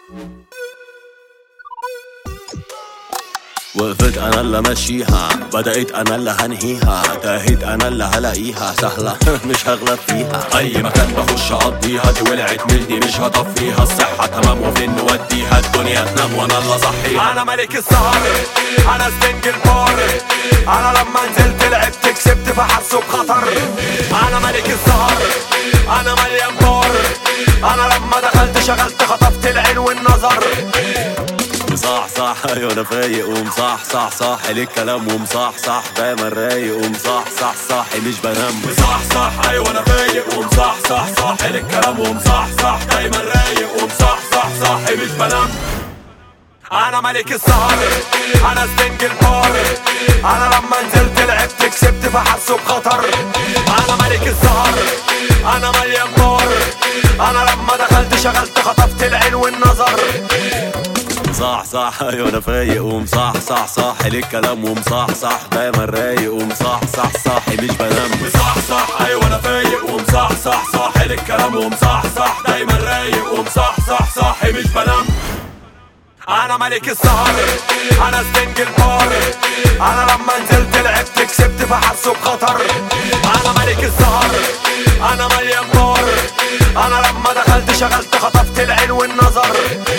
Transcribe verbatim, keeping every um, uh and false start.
وقفت انا اللي ماشيها، بدأت انا اللي هنهيها، تاهت انا اللي هلاقيها سهلة مش هغلب فيها. اي مكان بخش اقضيها، دي ولعت مني مش هطفيها. الصحة تمام وفين نوديها، الدنيا تنام وانا اللي اصحيها. انا ملك السهر، انا ستنج البار، انا لما نزلت لعبت كسبت فحسوا بخطر. انا ملك السهر، انا مليان بار، انا لما دخلت شغلت خطفت العين والنظر. صح صح ايوه انا فايق ومصح صح صح الكلام ومصح صح دايما رايق ومصح صح صح مش بنام. صح صح ايوه انا فايق ومصح صح صح الكلام ومصح صح دايما رايق ومصح صح صح مش بنام. انا ملك السهر، انا ستنج البار، انا لما نزلت لعبت كسبت فحسوا بخطر. انا ملك السهر، انا مليان بار، انا لما دخلت شغلت خطفت العين والنظر. صح صح ايوه انا فايق ومصح صح صح الكلام ومصح صح دايما رايق ومصح صح صح مش بنام. صح صح ايوه انا فايق ومصح صح صح الكلام ومصح صح دايما رايق ومصح صح صح مش بنام. انا ملك السهر، انا ستنج البار، انا لما نزلت لعبت كسبت فحسوا بخطر. انا ملك السهر، انا مليان بار، انا لما دخلت شغلت خطفت العين والنظر.